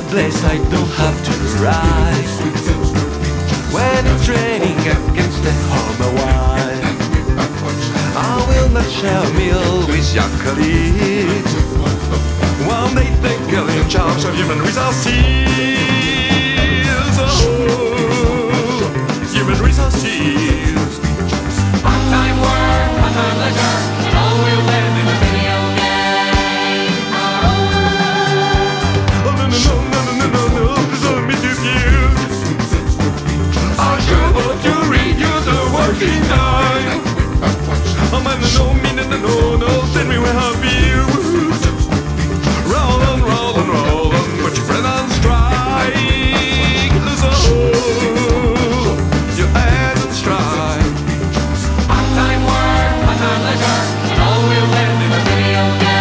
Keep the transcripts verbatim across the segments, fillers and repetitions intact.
place I don't have to rise. When it's raining against the harbor wall, I will not share a meal with your colleagues. One day take in charge of human resources. Oh, human resources. Part-time work, part-time leisure, and all will live in a video game. Oh, no, no, no, no, no, no, no, let me diffuse. I should want to reduce the working time. Oh, man, no, me, no, no, no, no, tell me where have you? Roll on, roll on, roll on, put your friend on strike. So, your head on strike. Part-time work, part-time leisure, and all will live in a video game.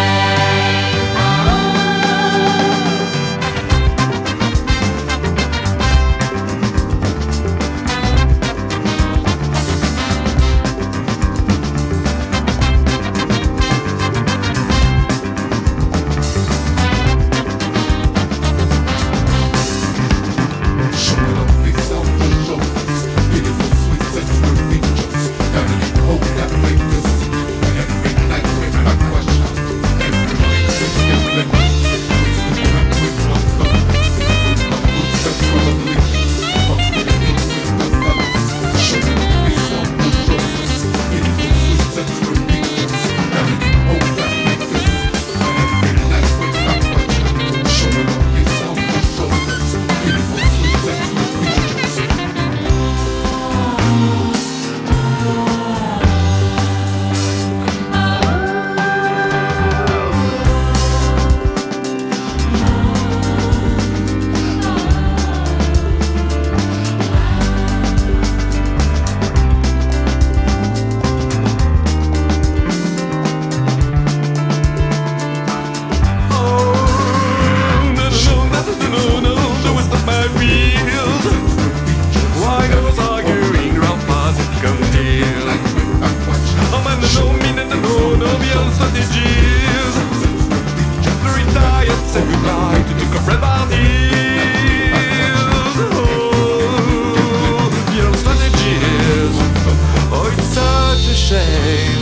Oh, it's such a shame.